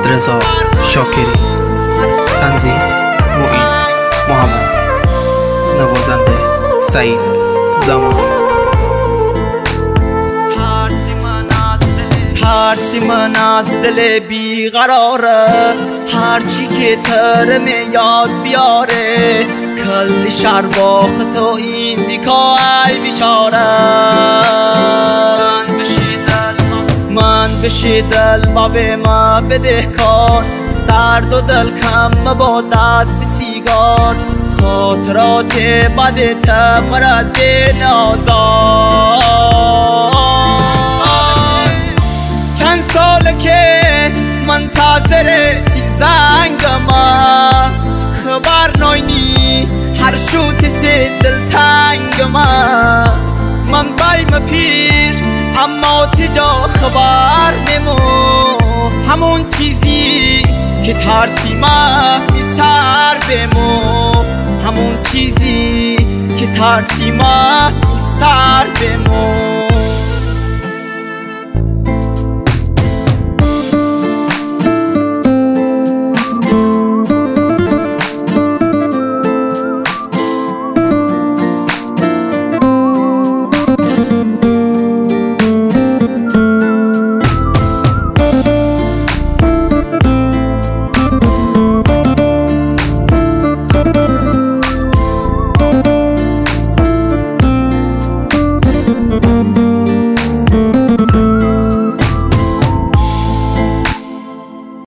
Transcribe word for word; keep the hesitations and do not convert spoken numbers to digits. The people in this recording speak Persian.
رضا شاکری، تنظیم معین محمدی، نوازنده سعید زمان. ترسی من از دل بیقراره، هرچی که ترم یاد بیاره، کلی شر باخ تو این دیکا ای بیشاره. من بشی دل من بشی دل ما به ما بدهکار، درد و دل کم با دست سیگار، خاطرات بد تمرد به نازار. چند ساله که منتظر تی زنگم، خبر ناینی هر شوت سی دل تنگم. من بایم پیر اما تجا خبر نمو، همون چیزی که ترسی من سر بمو، همون چیزی که ترسی من سر بمو.